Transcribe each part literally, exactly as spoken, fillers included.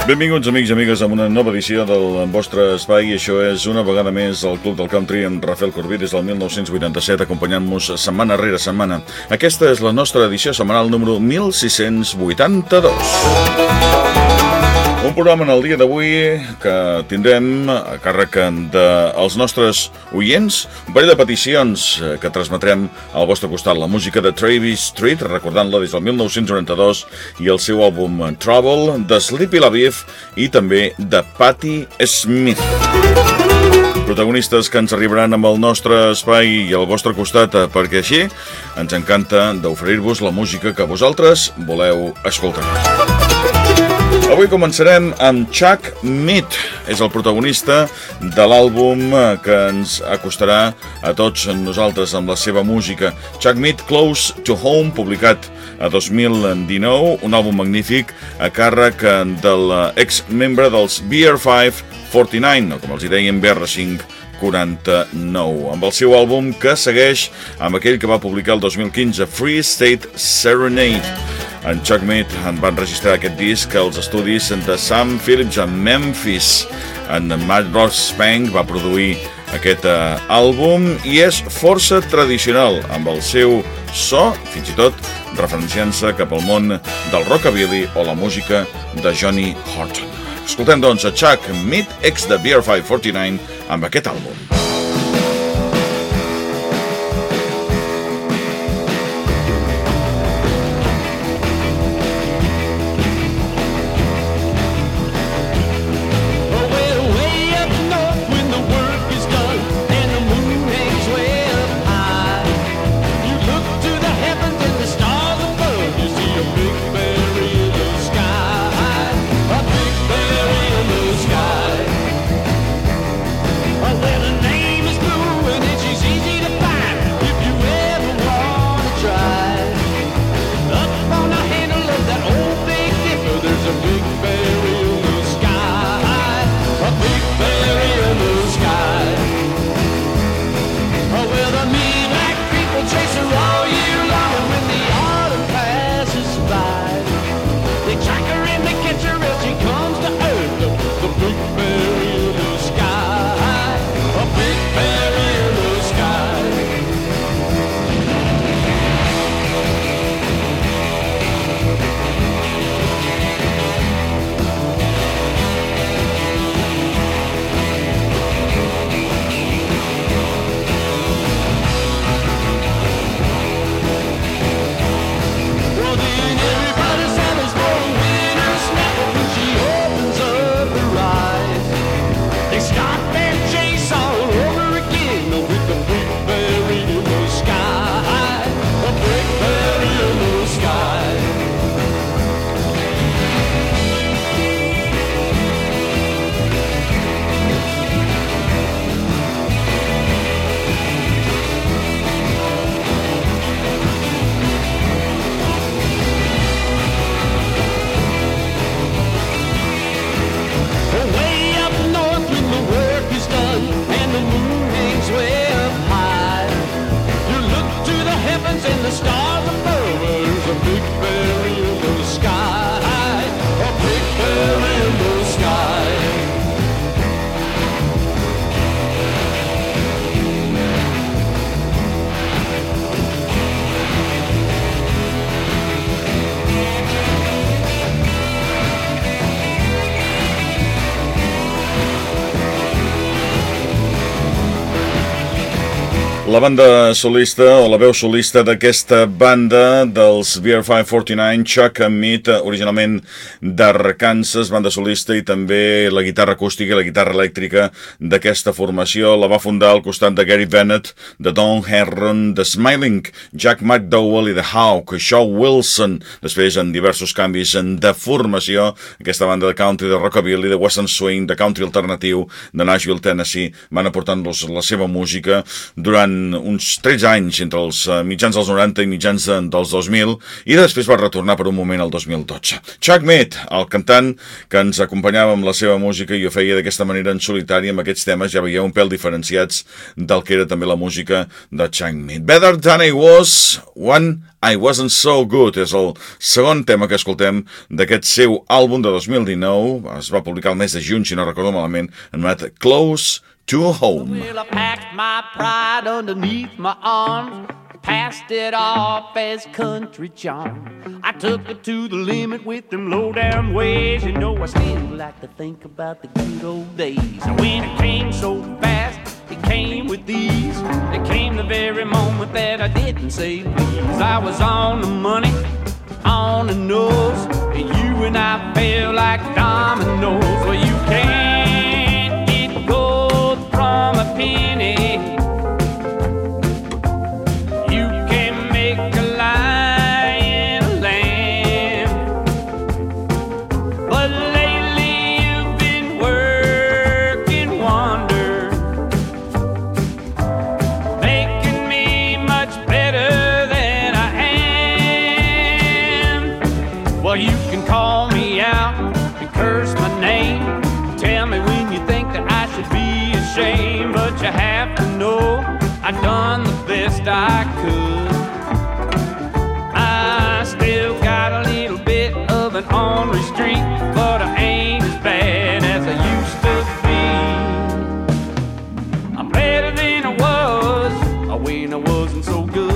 Benvinguts, amics i amigues, a una nova edició del vostre espai. Això és una vegada més el Club del Country amb Rafael Corbí des del mil nou-cents vuitanta-set, acompanyant-nos setmana rere setmana. Aquesta és la nostra edició setmanal número mil sis-cents vuitanta-dos. Un programa en el dia d'avui que tindrem a càrrec dels nostres oients, un parell de peticions que transmetrem al vostre costat. La música de Travis Street, recordant-la des del mil nou-cents noranta-dos, i el seu àlbum Trouble, de Sleepy LaBeouf i també de Patti Smith. Protagonistes que ens arribaran amb el nostre espai i al vostre costat, perquè així ens encanta d'oferir-vos la música que vosaltres voleu escoltar. Avui començarem amb Chuck Mead. És el protagonista de l'àlbum que ens acostarà a tots nosaltres amb la seva música. Chuck Mead, Close to Home, publicat a dos mil dinou, un àlbum magnífic a càrrec de l'ex-membre dels B R cinc quaranta-nou, o com els hi deien, B R cinc quaranta-nou, amb el seu àlbum que segueix amb aquell que va publicar el dos mil quinze, Free State Serenade. En Chuck Mead en van registrar aquest disc als estudis de Sam Phillips a Memphis. En Matt Ross Spank va produir aquest uh, àlbum i és força tradicional amb el seu so, fins i tot referenciant-se cap al món del rockabilly o la música de Johnny Horton. Escoltem doncs a Chuck Mead, ex de B R cinc quaranta-nou, amb aquest àlbum. La banda solista, o la veu solista d'aquesta banda dels B R cinc quaranta-nou, Chuck Mead, originalment d'Arkansas, banda solista, i també la guitarra acústica i la guitarra elèctrica d'aquesta formació. La va fundar al costat de Gary Bennett, de Don Herron, de Smiling, Jack McDowell i de Hawk, Shaw Wilson. Després, en diversos canvis de formació, aquesta banda de country, de rockabilly, de western swing, de country alternatiu, de Nashville, Tennessee, van aportant-los la seva música durant uns tretze anys, entre els mitjans dels noranta i mitjans dels dos mil, i després va retornar per un moment al dos mil dotze. Chuck Mead, el cantant que ens acompanyava amb la seva música i ho feia d'aquesta manera en solitari, amb aquests temes ja veieu un pèl diferenciats del que era també la música de Chuck Mead. Better Than I Was, When I Wasn't So Good és el segon tema que escoltem d'aquest seu àlbum de dos mil dinou. Es va publicar el mes de juny, si no recordo malament, anomenat Close to Home. Well, I packed my pride underneath my arms, passed it off as country charm. I took it to the limit with them low down ways. You know I still like to think about the good old days. And when it came so fast, it came with ease. It came the very moment that I didn't say please. I was on the money, on the nose, and you and I fell like dominoes. Well, you can't get gold from a penny. You can make a lion a lamb. But lately you've been working wonders, making me much better than I am. Well, you can call me out and curse my name. Tell me when you think that I should be ashamed. But you have to know I done the best I could. I still got a little bit of an ornery streak, but I ain't as bad as I used to be. I'm better than I was when I wasn't so good.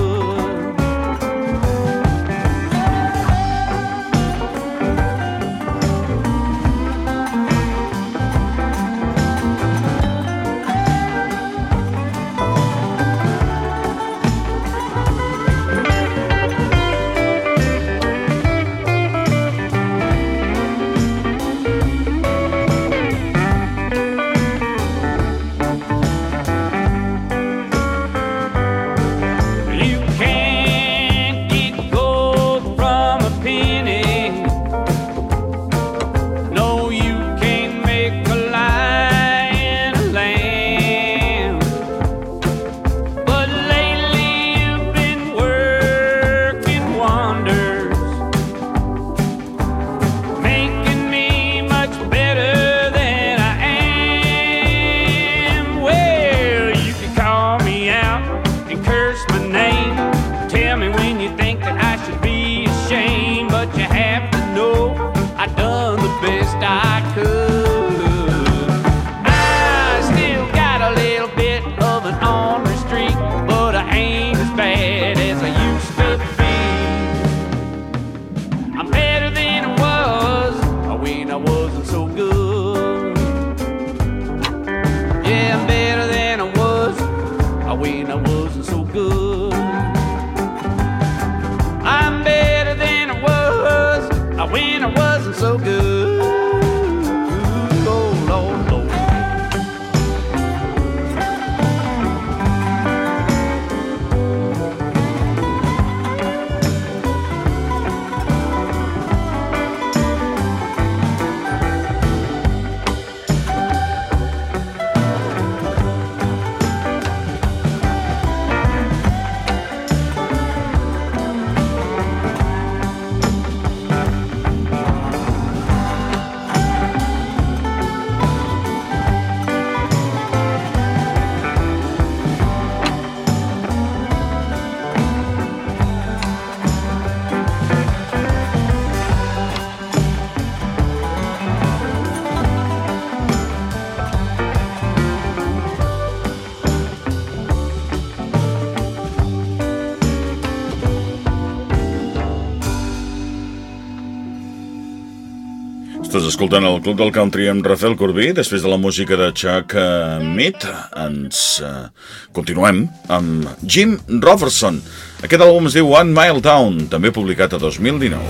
Estàs escoltant el Club del Country amb Rafael Corbí. Després de la música de Chuck uh, Mead, ens uh, continuem amb Jim Robertson. Aquest àlbum es diu One Mile Down, també publicat a dos mil dinou.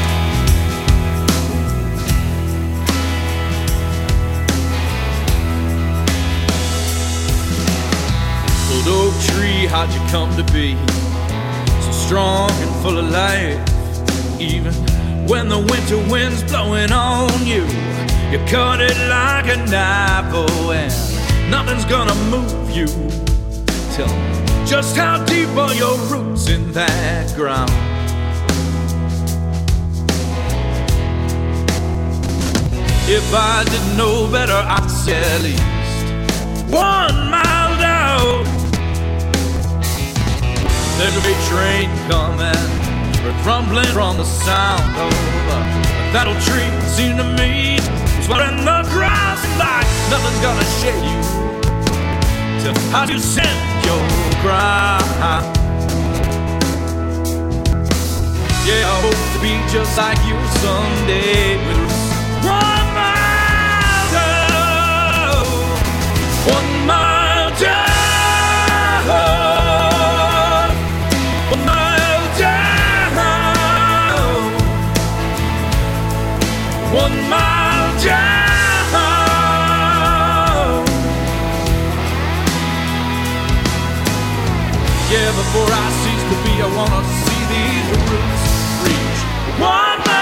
Old oak tree, how'd you come to be so strong and full of life? Even when the winter wind's blowing on you, you cut it like a knife, oh, and nothing's gonna move you. Tell me, just how deep are your roots in that ground? If I didn't know better, I'd say at least one mile down. There's a big train coming, rumbling from the sound of that old tree. Seemed to me it's what in the grass like nothing's gonna shake you to how you send your cry. Yeah, I hope to be just like you someday with one mile down, one mile down, one mile down, one mile down. Yeah, before I cease to be, I wanna see these roots reach one mile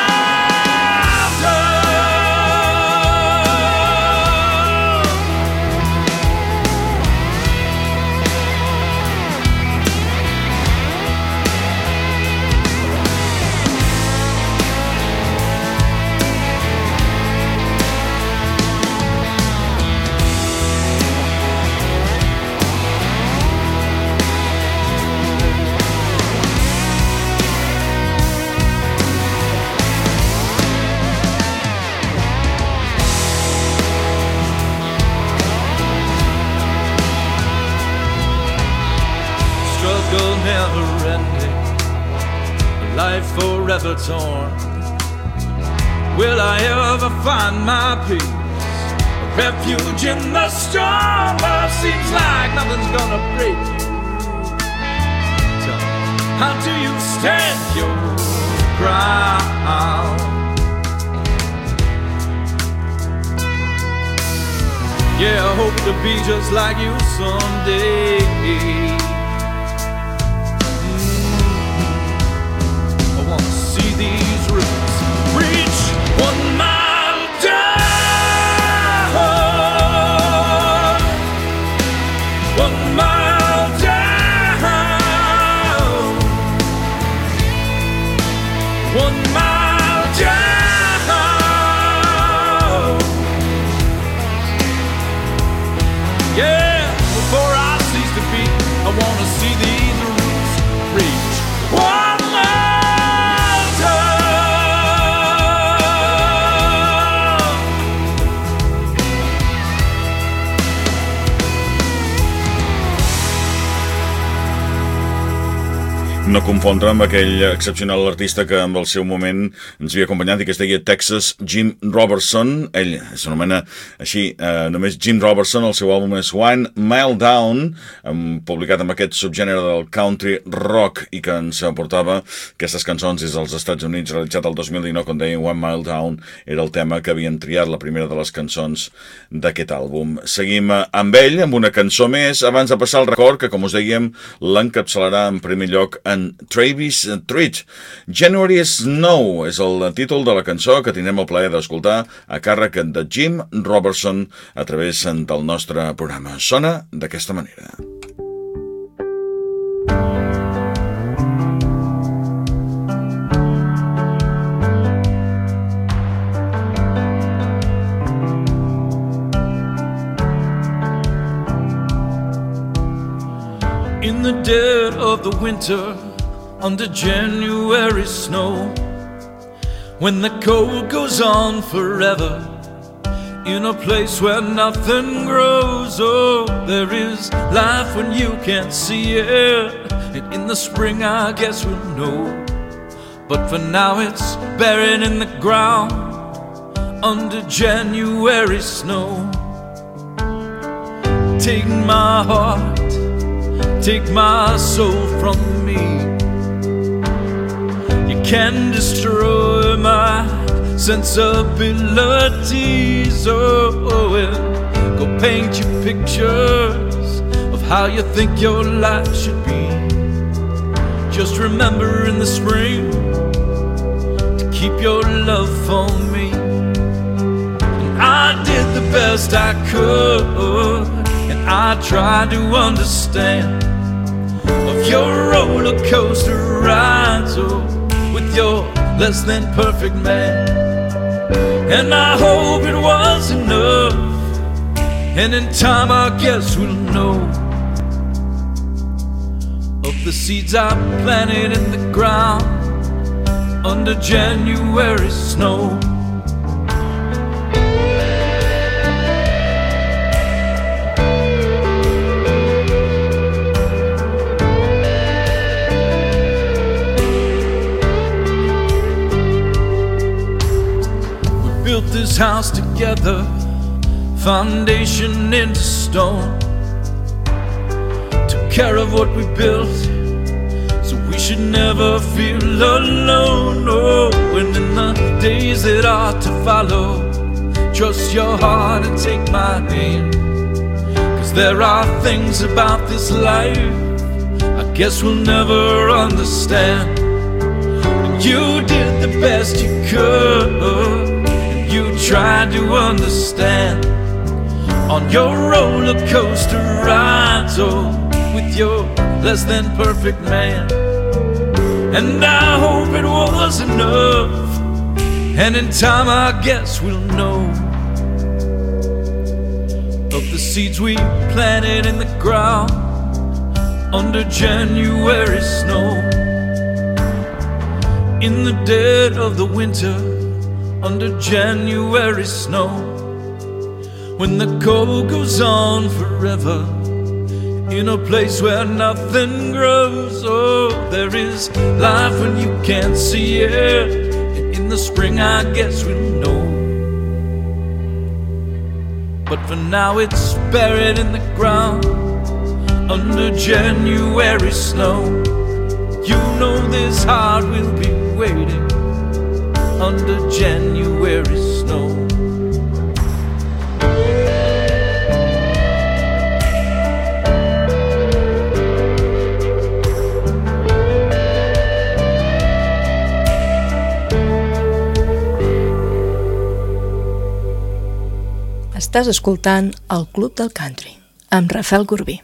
never ending, life forever torn. Will I ever find my peace, a refuge in the storm? Love seems like nothing's gonna break you. Tell me, how do you stand your ground? Yeah, I hope to be just like you someday. These roots reach one mile down, one mile down, one mile down. Yeah, before I cease to be, I want to see these roots reach one mile. No confondre amb aquell excepcional artista que en el seu moment ens havia acompanyat i que es deia Texas, Jim Robertson. Ell s'anomena així, eh, només Jim Robertson. El seu àlbum és One Mile Down, um, publicat amb aquest subgènere del country rock i que ens aportava aquestes cançons des dels Estats Units, realitzat el dos mil dinou, com deia. One Mile Down era el tema que havien triat, la primera de les cançons d'aquest àlbum. Seguim amb ell, amb una cançó més, abans de passar el record, que com us dèiem, l'encapçalarà en primer lloc en Travis Tritt. January Snow és el títol de la cançó que tindrem el plaer d'escoltar a càrrec de Jim Robertson a través del nostre programa. Sona d'aquesta manera. In the dead of the winter, under January snow, when the cold goes on forever, in a place where nothing grows, oh, there is life when you can't see it, and in the spring I guess we'll know, but for now it's buried in the ground, under January snow. Take my heart, take my soul from me. You can destroy my sensibilities, oh, and go paint you pictures of how you think your life should be. Just remember in the spring to keep your love for me. And I did the best I could, and I tried to understand of your roller coaster rides, oh, with your less than perfect man. And I hope it was enough, and in time I guess we'll know of the seeds I planted in the ground under January snow. We built this house together, foundation into stone. Took care of what we built, so we should never feel alone. Oh, and in the days that are to follow, trust your heart and take my hand. Cause there are things about this life I guess we'll never understand. And you did the best you could, and you tried to understand on your roller coaster rides, oh, with your less than perfect man. And I hope it was enough, and in time I guess we'll know of the seeds we planted in the ground under January snow. In the dead of the winter, under January snow, when the cold goes on forever, in a place where nothing grows. Oh, there is life when you can't see it, and in the spring I guess we'll know. But for now it's buried in the ground under January snow. You know this heart will be waiting under January snow. Estàs escoltant el Club del Country amb Rafael Corbí.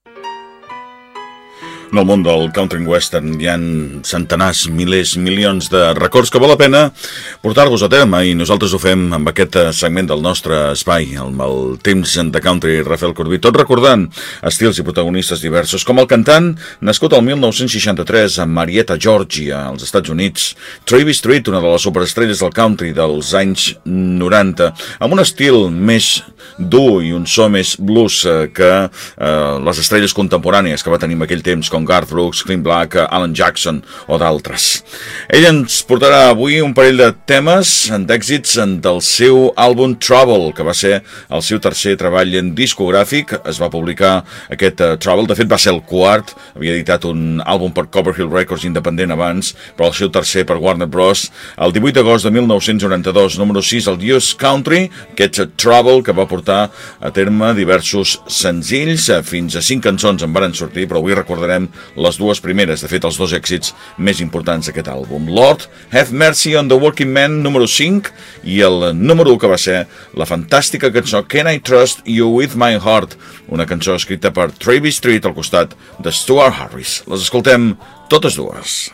En el món del country and western hi ha centenars, milers, milions de records que val la pena portar-vos a terme, i nosaltres ho fem amb aquest segment del nostre espai, amb el temps de country Rafael Corbí, tot recordant estils i protagonistes diversos, com el cantant nascut el mil nou-cents seixanta-tres a Marietta, Georgia, als Estats Units, Travis Tritt, una de les superestrelles del country dels anys noranta, amb un estil més dur i un so més blues que eh, les estrelles contemporànies que va tenir en aquell temps, com Garth Brooks, Clint Black, Alan Jackson o d'altres. Ell ens portarà avui un parell de temes d'èxits del seu àlbum Trouble, que va ser el seu tercer treball discogràfic. Es va publicar aquest uh, Trouble, de fet va ser el quart, havia editat un àlbum per Copperfield Records independent abans, però el seu tercer per Warner Bros. El divuit d'agost de mil nou-cents noranta-dos, número sis, el Deuce Country, aquest uh, Trouble, que va portar a terme diversos senzills, uh, fins a cinc cançons en varen sortir, però avui recordarem les dues primeres, de fet els dos èxits més importants d'aquest àlbum. Lord, Have Mercy on the Working Man, número cinc, i el número u que va ser la fantàstica cançó Can I Trust You With My Heart, una cançó escrita per Travis Tritt al costat de Stuart Harris. Les escoltem totes dues.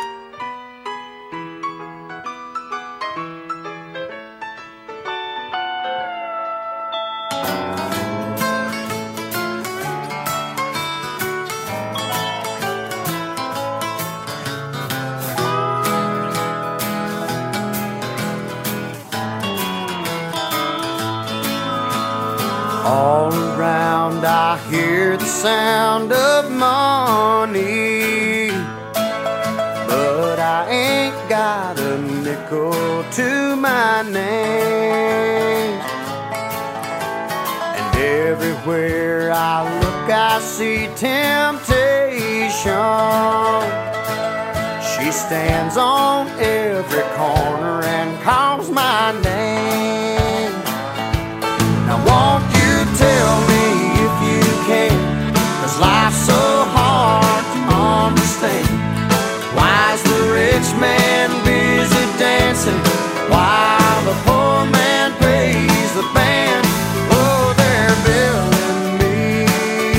All around I hear the sound of money, but I ain't got a nickel to my name. And everywhere I look I see temptation. She stands on every corner and calls my name. Now won't you tell me if you can, 'cause life's so hard to understand. Why's the rich man busy dancing while the poor man pays the band? Oh, they're billing me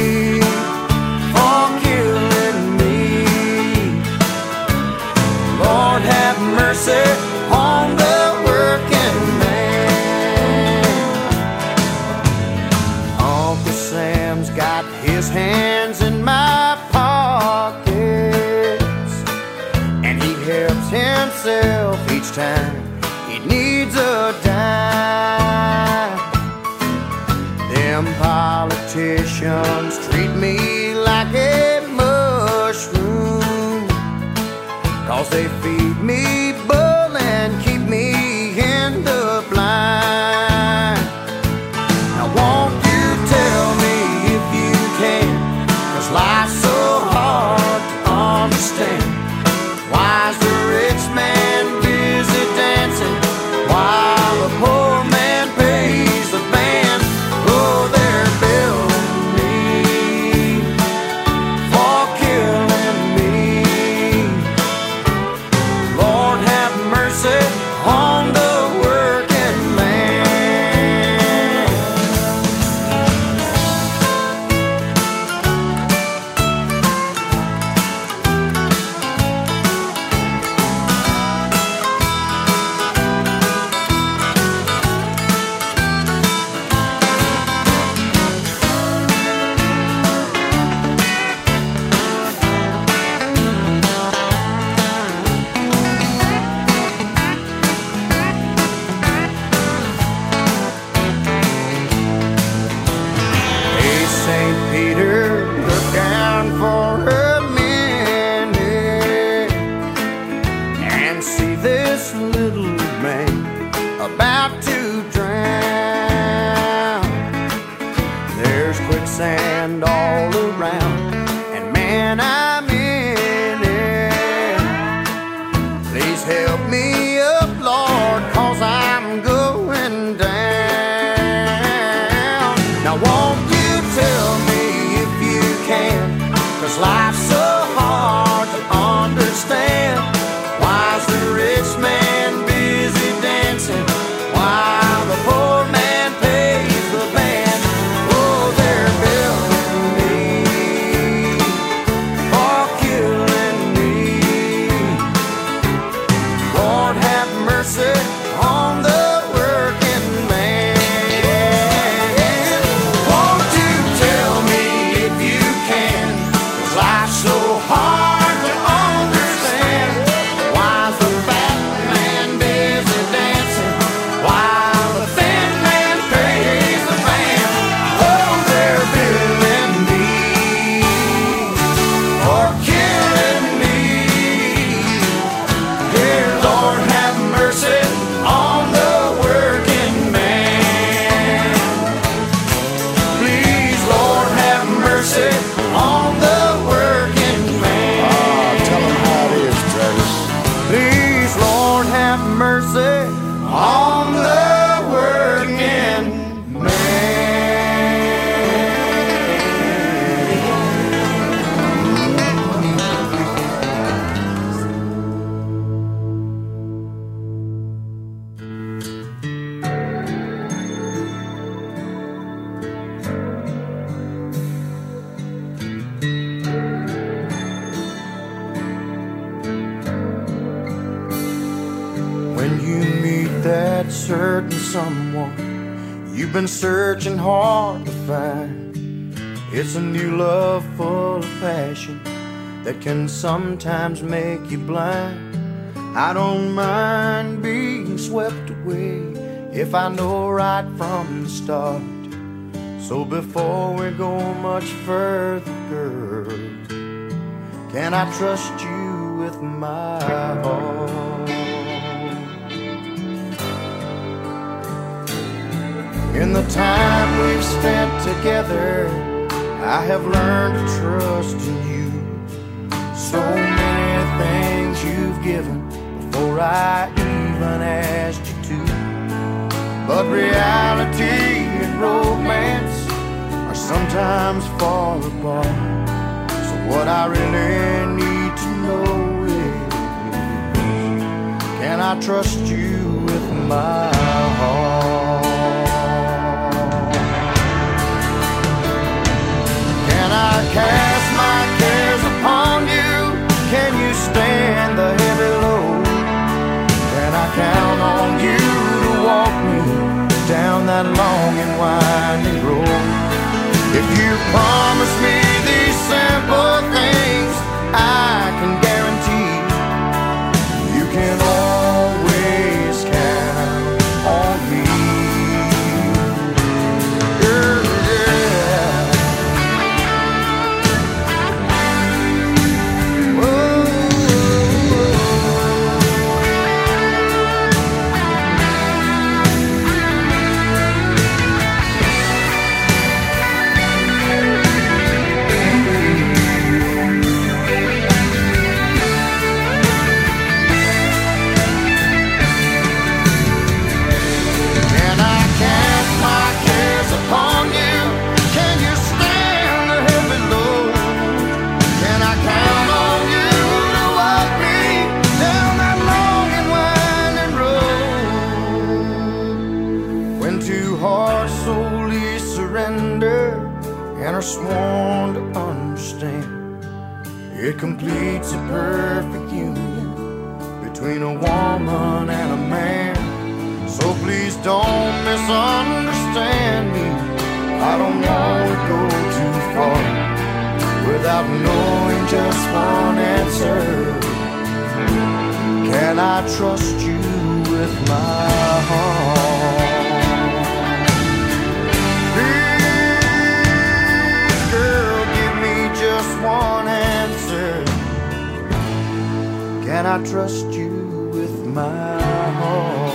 for killing me. Lord have mercy on the working man. Uncle Sam's got his hands in my pockets, and he helps himself each time he needs a dime. Them politicians treat me like a mushroom, 'cause they feed me bull and keep me in the blind. Now won't you tell me if you can, 'cause life's so hard to understand. Why's the rich man busy dancing while the poor man pays the band? Oh, they're billing me for killing me. Lord have mercy on the working man. Hey, Saint Peter, look down for a minute and see this little man about to drown. There's quicksand all around, and man, I'm in it. Please help me up, Lord, 'cause I'm going down. Now won't you tell me if you can, 'cause life's so hard to understand. Why's the rich man busy dancing while the poor man pays the band? Oh, they're billing me for killing me. Lord have mercy on the working man. Won't you tell me if you can, 'cause life's so hard to understand. Why's the fat man busy dancing while the thin man pays the band? Oh, they're billing me for killing me. Dear Lord have mercy on the working man. Please, Lord have mercy on the working man. Ah, tell him how it is, Travis. Please, Lord have mercy on the working man. When you meet that certain someone you've been searching hard to find, it's a new love full of passion that can sometimes make you blind. I don't mind being swept away if I know right from the start. So before we go much further, girl, can I trust you with my heart? In the time we've spent together, I have learned to trust in you. So many things you've given before I even asked you to. But reality and romance are sometimes far apart. So what I really need to know is, can I trust you with my heart? Can I cast my cares upon you? Can you stand the heavy load? Can I count on you to walk me down that long and winding road? If you promise me these simple things, I can guarantee you are sworn to understand. It completes a perfect union between a woman and a man. So please don't misunderstand me. I don't want to go too far without knowing just one answer. Can I trust you with my heart? Please, girl, give me just one answer. Can I trust you with my heart?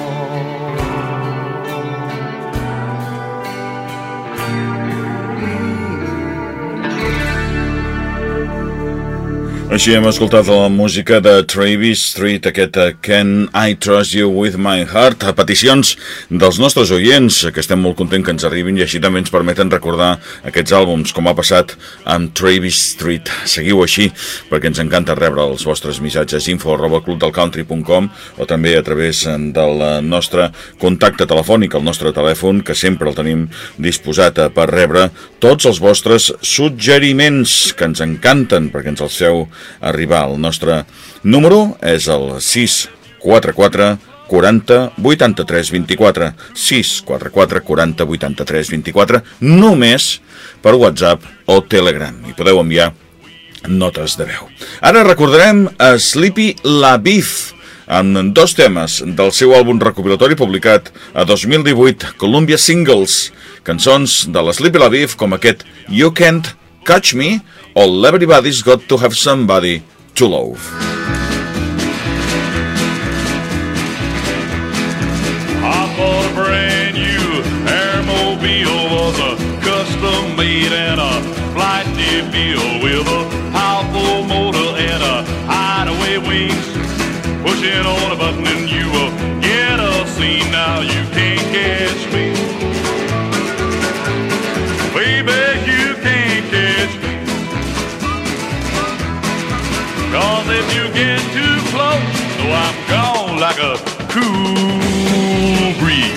Així hem escoltat la música de Travis Street, aquest Can I Trust You With My Heart, a peticions dels nostres oients, que estem molt contents que ens arribin i així també ens permeten recordar aquests àlbums, com ha passat amb Travis Street. Seguiu així, perquè ens encanta rebre els vostres missatges, info arroba club del country punt com, o també a través del nostre contacte telefònic, el nostre telèfon, que sempre el tenim disposat per rebre tots els vostres suggeriments, que ens encanten, perquè ens els feu arribar. El nostre número és el sis quatre quatre quaranta vuitanta-tres vint-i-quatre, sis quatre quatre quaranta vuitanta-tres vint-i-quatre, només per WhatsApp o Telegram. I podeu enviar notes de veu. Ara recordarem a Sleepy LaBeouf amb dos temes del seu àlbum recopilatori publicat a dos mil divuit, Columbia Singles, cançons de la Sleepy LaBeouf com aquest You Can't Catch Me o Everybody's Got to Have Somebody to Love. I bought a brand new Airmobile, was a custom made and a flight deal with a powerful motor and a hideaway wings, pushing on a button and you will get a scene. Now you can't catch me, baby, you can't catch me. Cause if you get too close, so I'm gone like a cool breeze.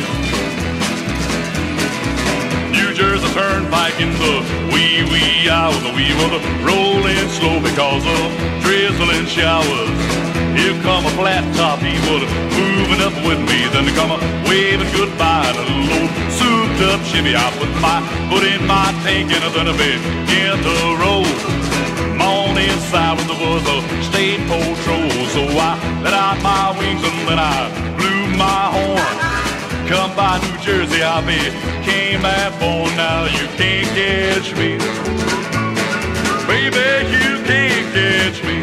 New Jersey Turnpike in the wee wee hours, we were rolling slow because of drizzling showers. Here come a flat top, he was moving up with me, then come a waving goodbye to the old souped up Chevy. I put my foot in my tank and then I began to roll. On inside when there was a state patrol, so I let out my wings and then I blew my horn. Come by New Jersey, I became that born. Now you can't catch me, baby, you can't catch me.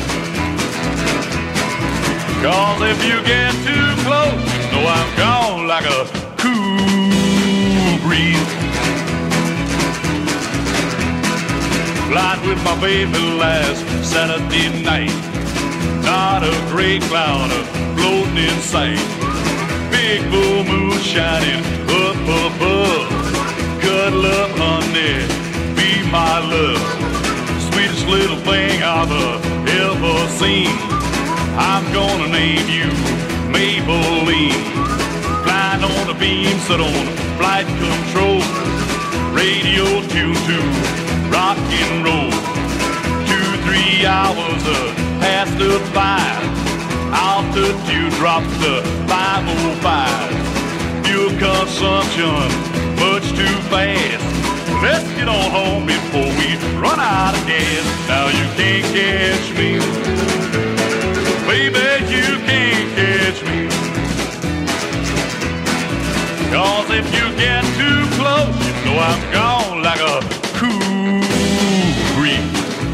Cause if you get too close, you know I'm gone like a cool breeze. Flying with my baby last Saturday night, not a gray cloud floating in sight. Big full moon shining up above. Good love, honey, be my love. Sweetest little thing I've ever seen. I'm gonna name you Maybelline. Flying on the beam, set on flight control. Radio tune to rock and roll. Two, three hours uh, past the five. Altitude drops to five oh five. Fuel consumption much too fast. Let's get on home before we run out of gas. Now you can't catch me, baby, you can't catch me. Cause if you get too close, you know I'm gone like a cool breeze.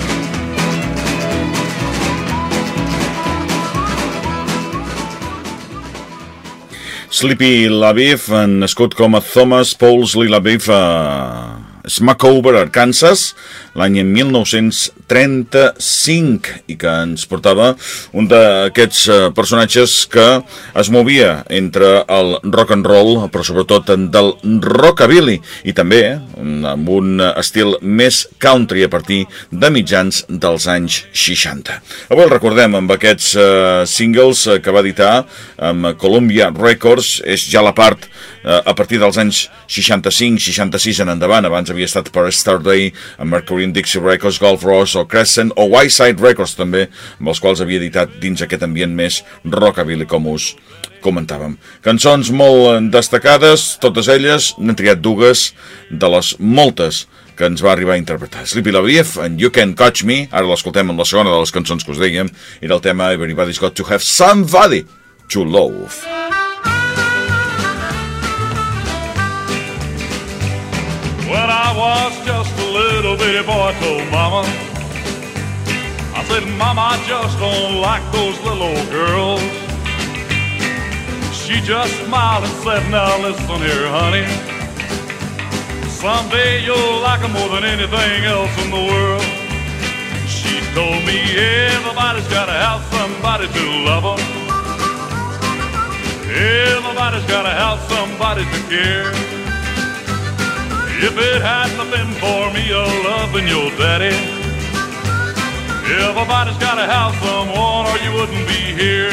Sleepy LaBeouf, nascut com a Thomas Paulsley LaBeouf a Smackover, Arkansas, l'any mil nou-cents trenta-cinc i que ens portava un d'aquests personatges que es movia entre el rock and roll, però sobretot del rockabilly, i també amb un estil més country a partir de mitjans dels anys seixanta. Avui el recordem amb aquests uh, singles que va editar amb Columbia Records. És ja la part uh, a partir dels anys seixanta-cinc seixanta-sis en endavant. Abans havia estat per Starday, Mercury and Dixie Records, Golf Ross o Crescent o Whiteside Records també, amb els quals havia editat dins aquest ambient més rockabilly, com us comentàvem. Cançons molt destacades, totes elles, n'hem triat dues de les moltes que ens va arribar a interpretar. Sleepy LaBeouf and You Can Catch Me, ara l'escoltem en la segona de les cançons que us dèiem, era el tema Everybody's Got to Have Somebody to Love. When I was just a little bitty boy, told Mama, I said, Mama, I just don't like those little old girls. She just smiled and said, now listen here, honey, someday you'll like them more than anything else in the world. She told me everybody's gotta have somebody to love them. Everybody's gotta have somebody to care. If it hadn't been for me a loving your daddy, everybody's gotta have someone or you wouldn't be here.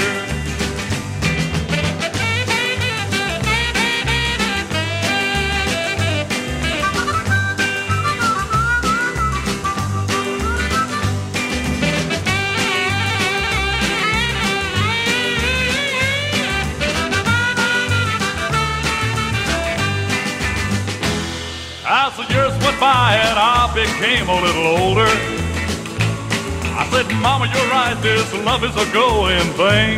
As the years went by and I became a little older, I said, Mama, you're right, this love is a going thing.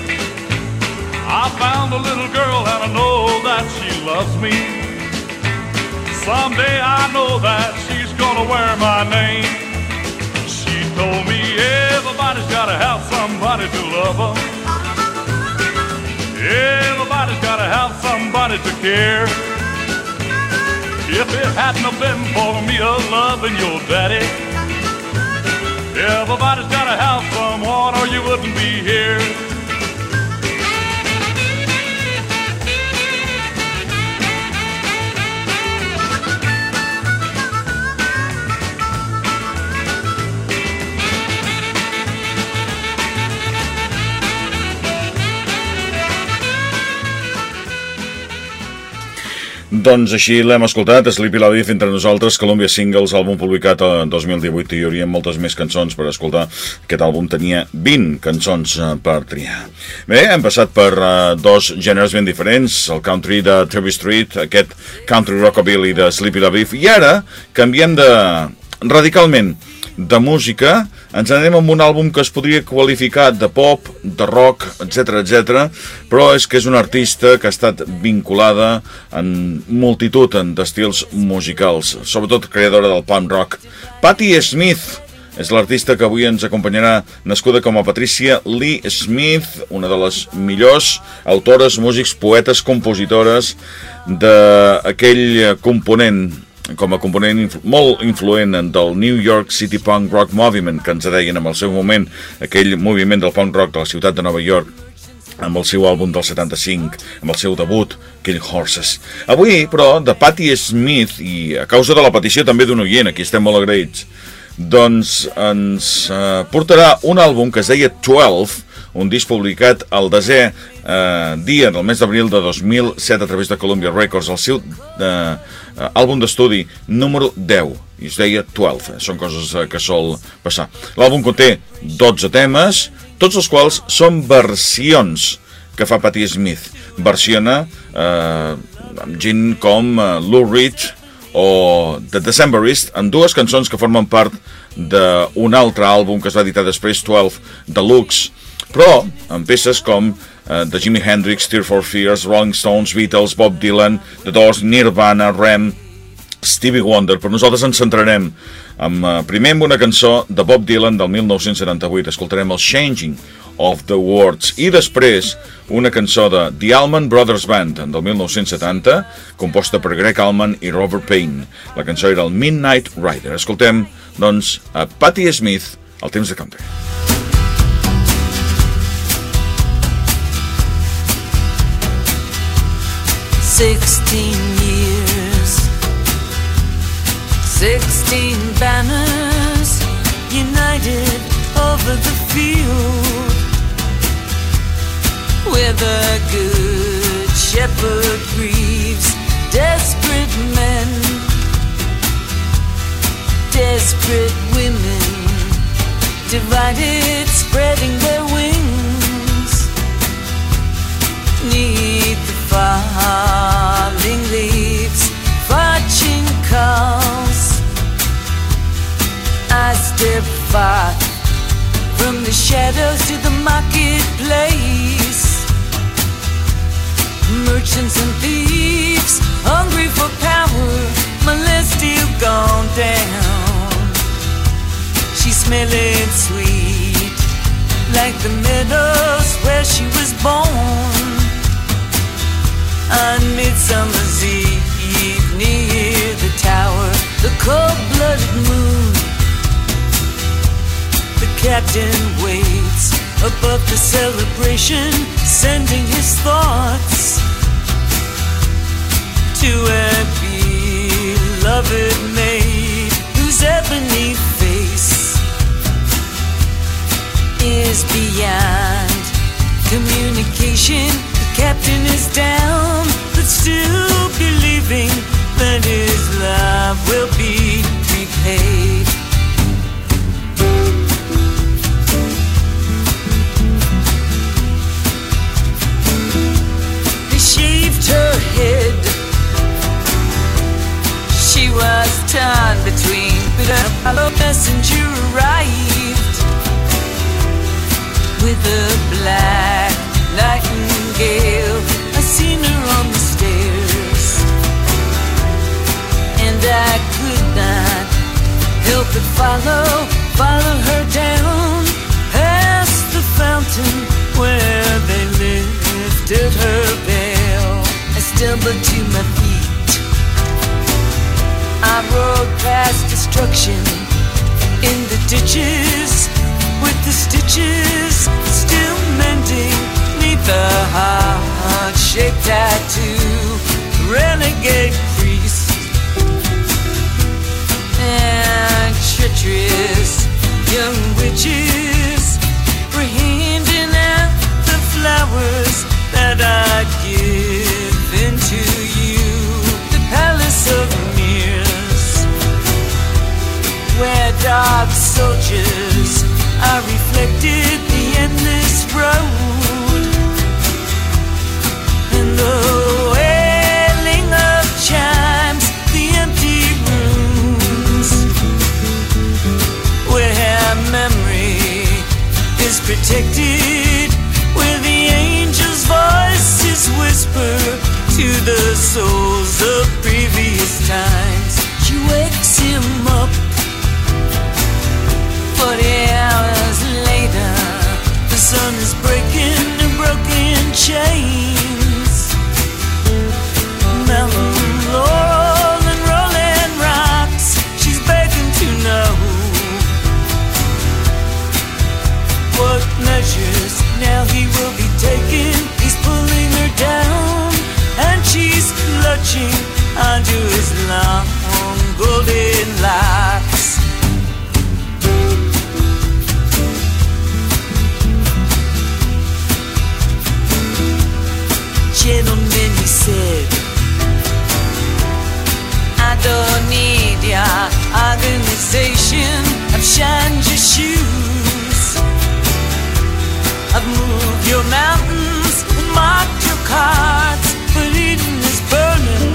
I found a little girl and I know that she loves me. Someday I know that she's gonna wear my name. She told me everybody's gotta have somebody to love them. Everybody's gotta have somebody to care. If it hadn't have been for me a loving your daddy, everybody's gotta have someone or you wouldn't be here. Doncs així l'hem escoltat, Sleepy LaBeouf entre nosaltres, Columbia Singles, àlbum publicat el dos mil divuit, i hi hauria moltes més cançons per escoltar. Aquest àlbum tenia vint cançons per triar. Bé, hem passat per uh, dos gèneres ben diferents, el country de Trevor Street, aquest country rockabilly de Sleepy LaBeouf, i ara canviem de radicalment de música, ens anem amb un àlbum que es podria qualificar de pop, de rock, etcètera, etcètera, però és que és una artista que ha estat vinculada en multitud d'estils musicals, sobretot creadora del punk rock. Patti Smith és l'artista que avui ens acompanyarà, nascuda com a Patricia Lee Smith, una de les millors autores, músics, poetes, compositores d'aquell component com a component influ molt influent del New York City Punk Rock Movement, que ens deien en el seu moment, aquell moviment del punk rock de la ciutat de Nova York, amb el seu àlbum del setanta-cinc, amb el seu debut, Kill Horses. Avui, però, de Patti Smith, i a causa de la petició també d'un oient, aquí estem molt agraïts, doncs ens eh, portarà un àlbum que es deia dotze, un disc publicat el desè eh, dia del mes d'abril de dos mil set a través de Columbia Records, el seu eh, àlbum d'estudi número deu, i es deia dotze, són coses eh, que sol passar. L'àlbum conté dotze temes, tots els quals són versions que fa Patti Smith. Versiona eh, amb gent com eh, Lou Reed o The Decemberists, amb dues cançons que formen part d'un altre àlbum que es va editar després, dotze Deluxe, però amb peces com uh, de Jimi Hendrix, Tears for Fears, Rolling Stones, Beatles, Bob Dylan, The Doors, Nirvana, Rem, Stevie Wonder. Però nosaltres ens centrarem amb, uh, primer amb una cançó de Bob Dylan del mil nou-cents setanta-vuit. Escoltarem el Changing of the Words. I després, una cançó de The Allman Brothers Band, del mil nou-cents setanta, composta per Greg Allman i Robert Payne. La cançó era el Midnight Rider. Escoltem, doncs, a Patti Smith, al temps de country. Sixteen years, sixteen banners united over the field, where the good shepherd grieves desperate men, desperate women, divided, spreading their wings, neath the falling leaves, watching calls. I step far from the shadows to the marketplace. Merchants and thieves, hungry for power, my list still gone down. She's smelling sweet, like the meadows where she was born. On Midsummer's Eve, near the tower, the cold-blooded moon, the captain waits above the celebration, sending his thoughts to a beloved maid whose ebony face is beyond communication. The captain is down, but still believing that his love will be repaid. They shaved her head. She was torn between, but a messenger arrived with a black nightingale. I seen her on the stairs, and I could not help but follow, follow her down past the fountain where they lifted her veil. I stumbled to my feet. I rode past destruction in the ditches, with the stitches still mending neath the heart-shaped tattoo. Renegade priest and treacherous young witches were handing out the flowers that I'd given to you. The palace of mirrors, where dark soldiers are reflected, the endless road, and the wailing of chimes, the empty rooms, where memory is protected, where the angel's voices whisper to the souls of previous times. She wakes him up forty hours later. The sun is breaking the broken chains. Mountain laurel and rolling rocks, she's begging to know what measures now he will be taking. He's pulling her down, and she's clutching onto his long golden locks. Gentlemen, he said, I don't need your organization. I've shined your shoes, I've moved your mountains and marked your cards, but Eden is burning.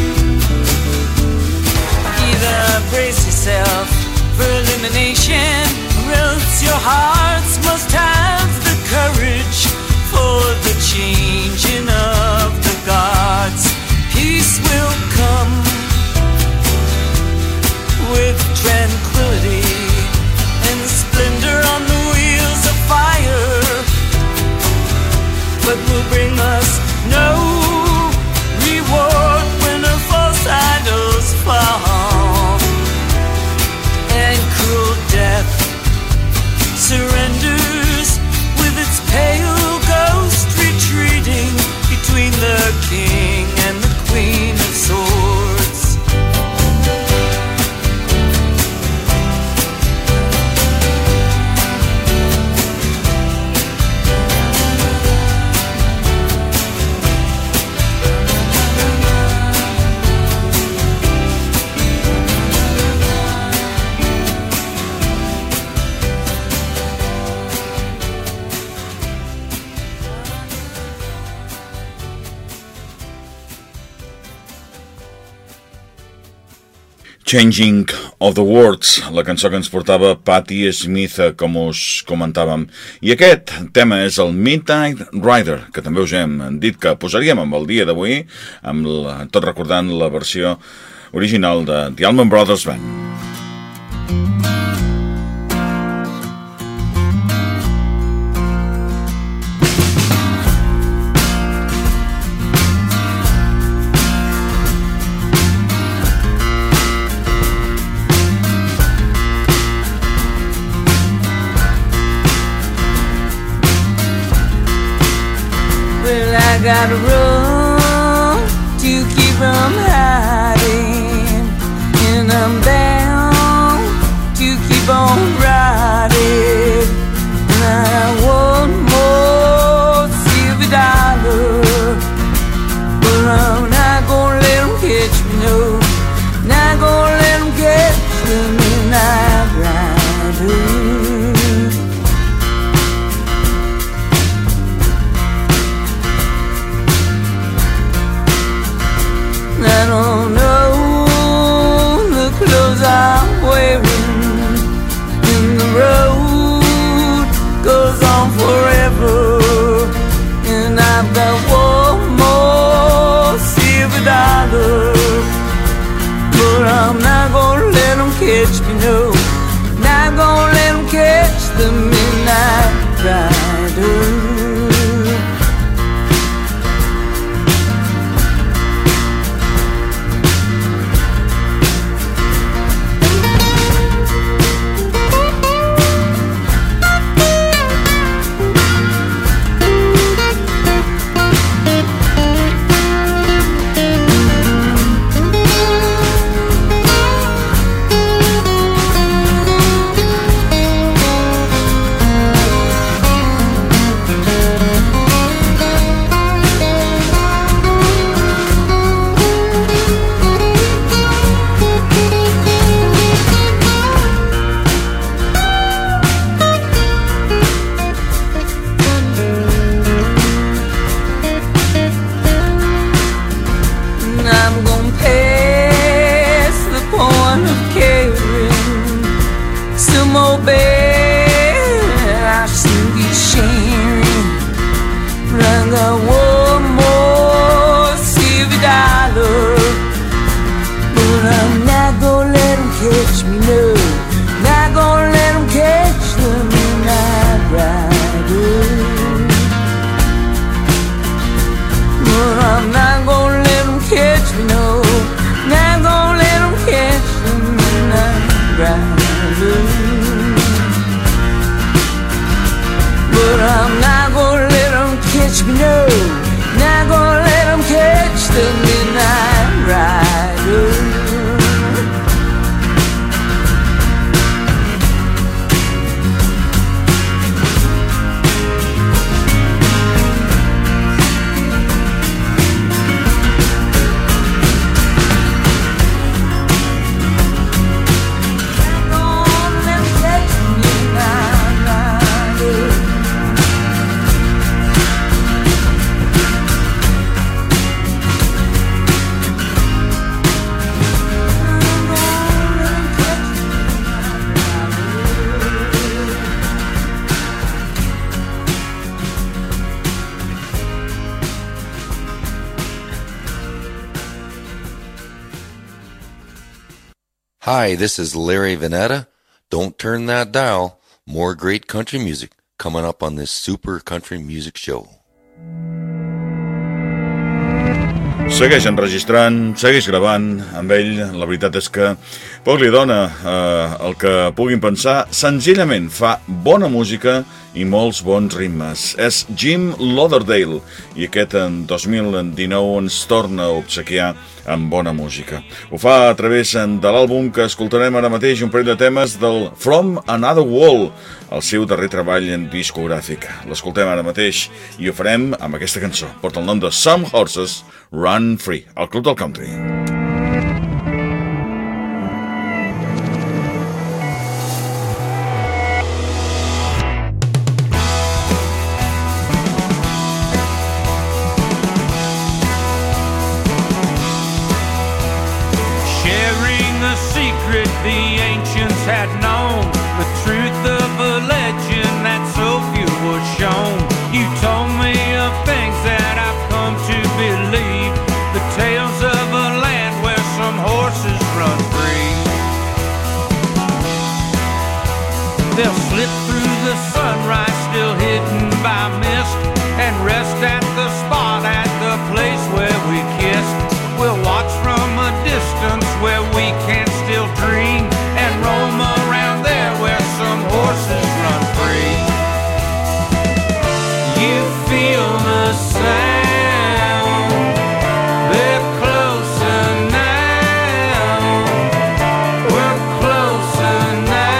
Either brace yourself for elimination, or else your hearts must have the courage for the changing of the gods. Peace will come with tranquility and splendor on the wheels of fire. but will bring us no reward when the false idols fall, and cruel death surrenders with its pale ghost retreating between the king and the queen of swords. Changing of the Words, la cançó que ens portava Patti Smith, com us comentàvem. I aquest tema és el Midnight Rider, que també us hem dit que posaríem amb el dia d'avui, amb la, tot recordant la versió original de The Allman Brothers Band. I gotta run to keep from hiding, and I'm bound to keep on riding. And I want more silver dollar, but I'm not gonna let them catch me, no. Not gonna let them catch the midnight rider. I don't know the clothes I'm wearing, and the road goes on forever, and I've got one more silver dollar, but I'm not gonna let them catch me, no. Not gonna let them catch the midnight rider. Hi, this is Larry Veneta. Don't turn that dial. More great country music coming up on this Super Country Music Show. Segueix enregistrant, segueix gravant amb ell. La veritat és que poc li dona eh, el que puguin pensar. Senzillament fa bona música i molts bons ritmes. És Jim Lauderdale i aquest en dos mil dinou ens torna a obsequiar amb bona música. Ho fa a través de l'àlbum que escoltarem ara mateix, un parell de temes del From Another World, el seu darrer treball en discogràfic. L'escoltem ara mateix i ho farem amb aquesta cançó. Porta el nom de Some Horses Run Free, al Club del Country. The ancients had known the truth of a legend that so few was shown. You told me of things that I've come to believe, the tales of a land where some horses run free. They'll slip through the sunrise still hidden by mist and rest at the spot at the place where we kissed. We'll watch from a distance where we can still dream and roam around there where some horses run free. You feel the sound, they're closer now, we're closer now.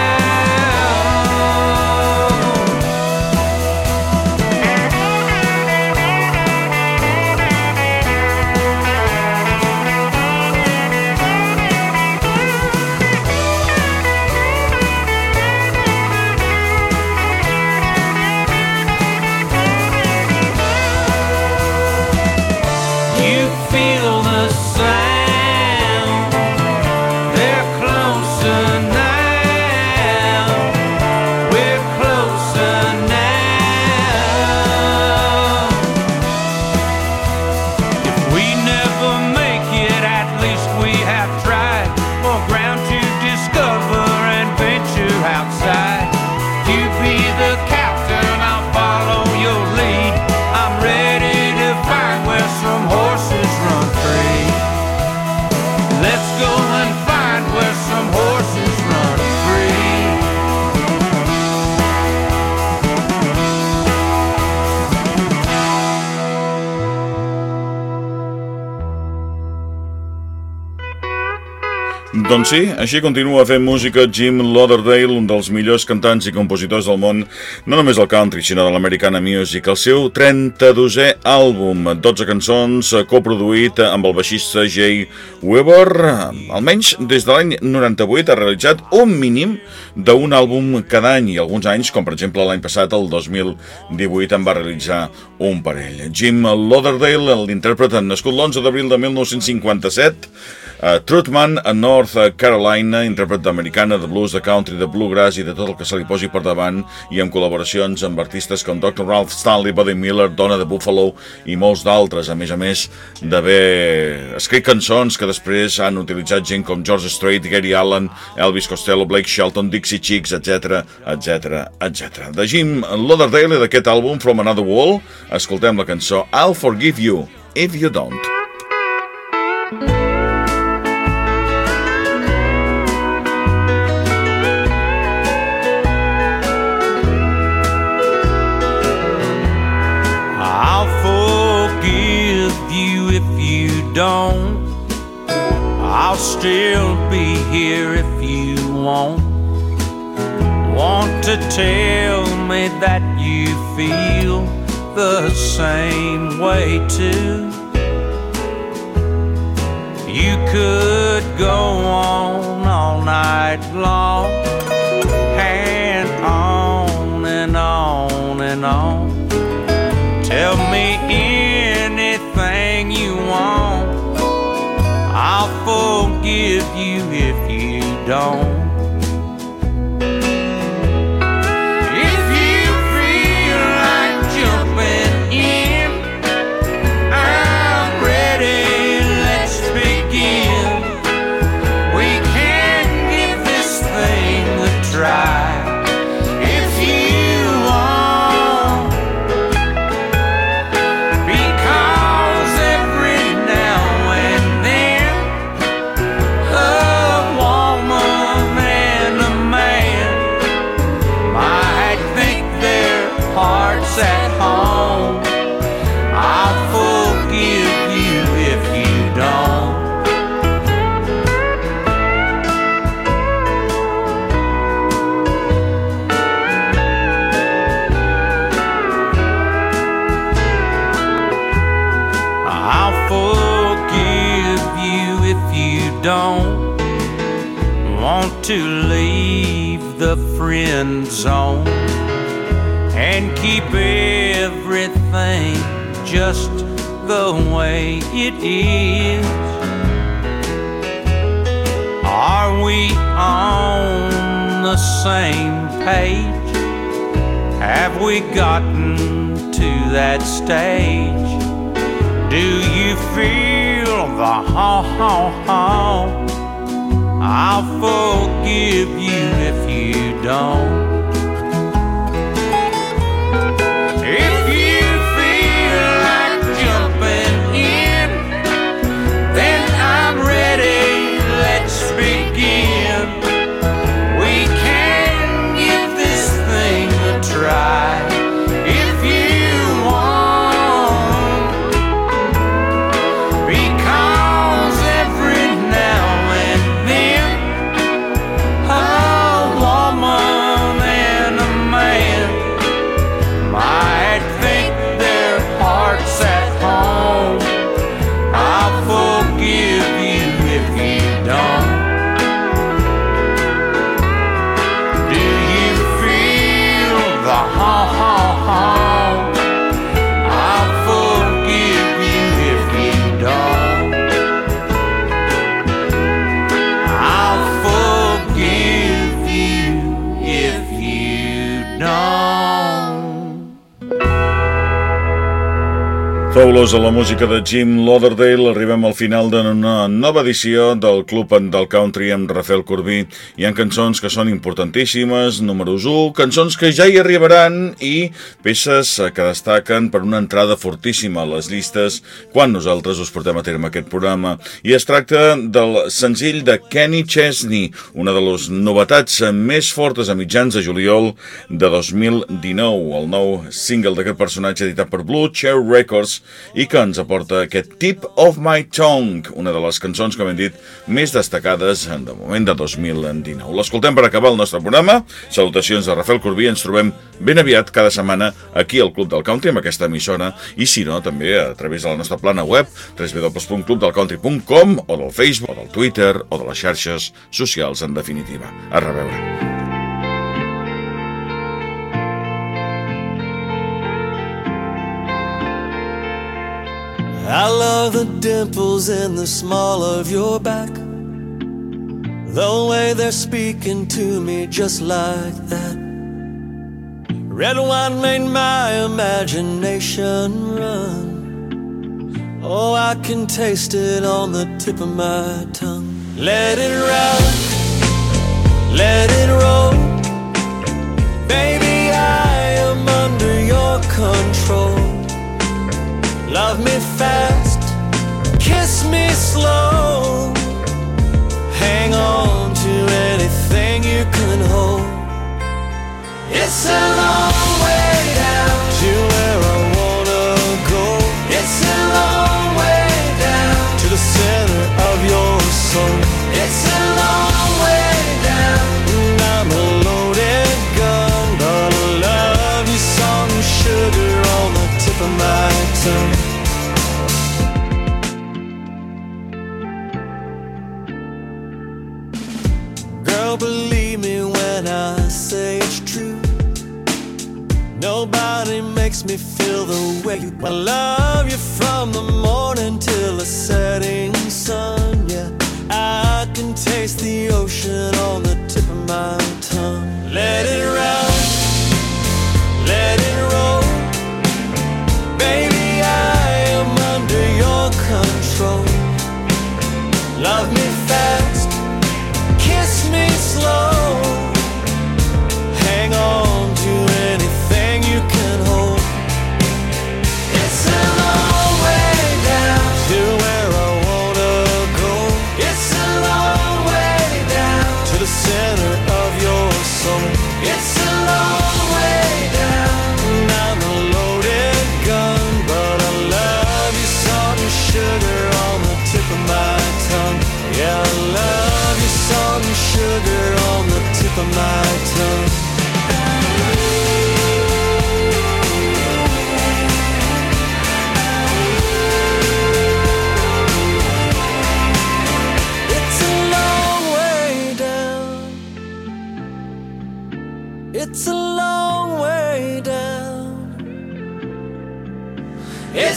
Doncs sí, així continua fent música Jim Lauderdale, un dels millors cantants i compositors del món, no només del country, sinó de l'americana music. El seu trenta-dosè àlbum, dotze cançons, coproduït amb el baixista Jay Weber. Almenys des de l'any noranta-vuit ha realitzat un mínim d'un àlbum cada any, i alguns anys, com per exemple l'any passat, el dos mil divuit, en va realitzar un parell. Jim Lauderdale, l'intèrpret, nascut l'onze d'abril de mil nou-cents cinquanta-set, a Truthman, a North Carolina, intèrpret americana de blues, de country, de bluegrass i de tot el que se li posi per davant, i amb col·laboracions amb artistes com doctor Ralph Stanley, Buddy Miller, Donna de Buffalo i molts d'altres, a més a més d'haver escrit cançons que després han utilitzat gent com George Strait, Gary Allan, Elvis Costello, Blake Shelton, Dixie Chicks, etc, etc, etcètera. De Jim Lauderdale, d'aquest àlbum From Another World, escoltem la cançó I'll Forgive You If You Don't. Don't, I'll still be here if you won't. Want to tell me that you feel the same way too. You could go on all night long and on and on and on. Tell me anything you want, I'll forgive you if you don't. If you feel like jumping in, I'm ready, let's begin. We can give this thing a try. If you want, don't want to leave the friend zone and keep everything just the way it is. Are we on the same page? Have we gotten to that stage? Do you feel the ha-ha-ha? I'll forgive you if you don't. If you feel like jumping in, then I'm ready, let's begin. We can give this thing a try if you want, because every now and then a woman and a man might think their heart's at home. I'll forgive you if you don't. Do you feel the ha-ha-ha? I'll forgive you if you don't. I'll forgive you if you don't. Fabulosa la música de Jim Lauderdale. Arribem al final d'una nova edició del Club del Country amb Rafael Corbí. Hi ha cançons que són importantíssimes, números u, cançons que ja hi arribaran i peces que destaquen per una entrada fortíssima a les llistes quan nosaltres us portem a terme aquest programa. I es tracta del senzill de Kenny Chesney, una de les novetats més fortes a mitjans de juliol de dos mil dinou, el nou single d'aquest personatge editat per Blue Chair Records i que ens aporta aquest Tip of My Tongue, una de les cançons, com hem dit, més destacades de moment de dos mil dinou. L'escoltem per acabar el nostre programa. Salutacions de Rafael Corbí. Ens trobem ben aviat cada setmana aquí al Club del Country amb aquesta emissora i, si no, també a través de la nostra plana web w w w punt club del country punt com o del Facebook, o del Twitter, o de les xarxes socials, en definitiva. A reveure. I love the dimples in the small of your back, the way they're speaking to me just like that. Red wine made my imagination run. Oh, I can taste it on the tip of my tongue. Let it run, let it roll. Baby, I am under your control. Love me fast, kiss me slow. Hang on to anything you can hold. It's a long way down to where I wanna go. It's a long way down to the center of your soul. It's a long way down, and I'm a loaded gun, but I love you, salt and sugar on the tip of my tongue. Girl, believe me when I say it's true. Nobody makes me feel the way you do. I love you from the morning till the setting sun, yeah. I can taste the ocean on the tip of my tongue. Let it run, let it roll. Baby, I am under your control. Love me fast, kiss me slow. Hang on to anything you can hold. It's a long way down to where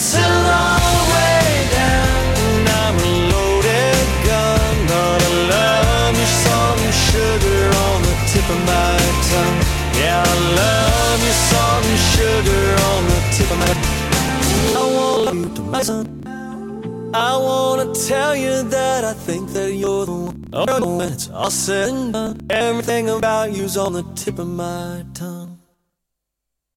It's a long way down, and I'm a loaded gun. Gonna love you some sugar on the tip of my tongue. Yeah, I love you some sugar on the tip of my tongue. I wanna love you to my son. I wanna tell you that I think that you're the one. Oh, when it's all said and done, everything about you's on the tip of my tongue.